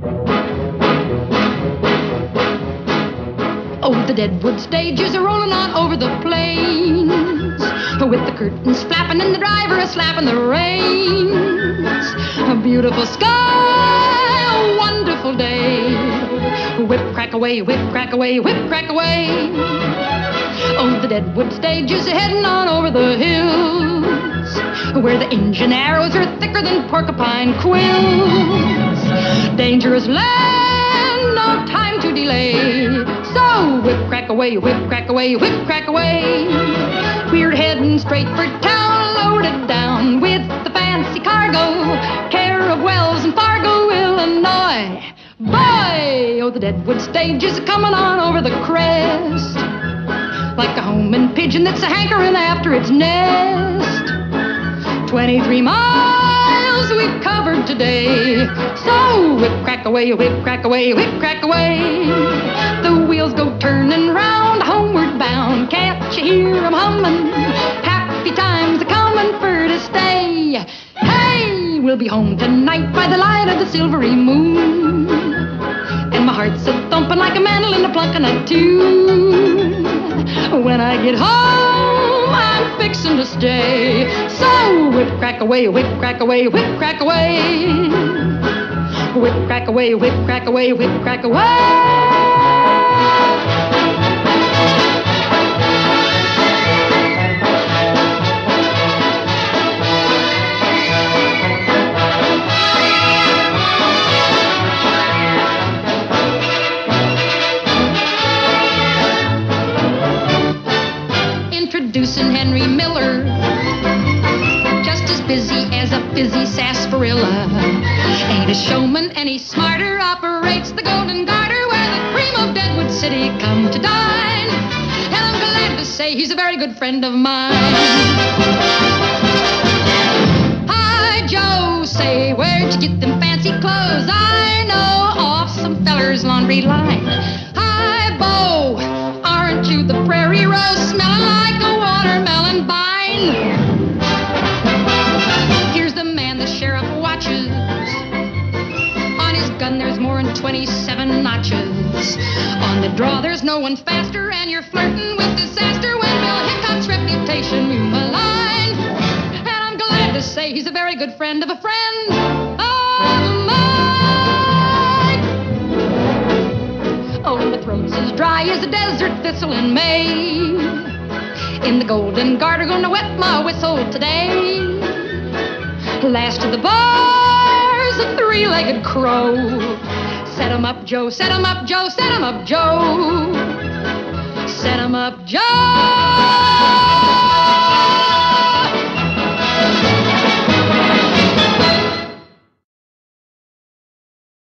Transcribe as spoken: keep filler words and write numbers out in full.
Oh, the Deadwood stage is a-rolling on over the plains, with the curtains flapping and the driver a-slapping the reins. A beautiful sky, a wonderful day. Whip, crack away, whip, crack away, whip, crack away. Oh, the Deadwood stage is heading on over the hills, where the engine arrows are thicker than porcupine quills. Dangerous land, no time to delay. So whip, crack away, whip, crack away, whip, crack away. We're heading straight for town, loaded down with the fancy cargo, care of Wells and Fargo, Illinois. Boy, oh, the Deadwood stage is coming on over the crest, like a homing pigeon that's a hankering after its nest. Twenty-three miles we've covered today. So whip, crack away, whip, crack away, whip, crack away. The wheels go turning round, homeward bound. Can't you hear 'em humming? Happy times are coming for to stay. Hey, we'll be home tonight by the light of the silvery moon, and my heart's a-thumping like a mandolin a-plunking a tune. When I get home, I'm fixing to stay. So whip, crack away, whip, crack away, whip, crack away. Whip, crack away, whip, crack away, whip, crack away. Introducing Henry Miller, just as busy as a fizzy sarsaparilla. Ain't a showman any smarter, operates the Golden Garter, where the cream of Deadwood City come to dine. And I'm glad to say he's a very good friend of mine. Hi, Joe, say, where'd you get them fancy clothes? I know, off some feller's laundry line. Hi, Bo, aren't you the prairie rose, smelling like a watermelon vine? Here's the man the sheriff watches. On his gun there's more than twenty-seven notches. On the draw there's no one faster, and you're flirting with disaster when Bill Hickok's reputation you malign. And I'm glad to say he's a very good friend of a friend of mine. Oh, my throat's as dry as a desert thistle in May. In the Golden Garter, gonna wet my whistle today. Last of the bars, a three-legged crow. Set 'em up, Joe, set 'em up, Joe, set 'em up, Joe. Set 'em up, Joe.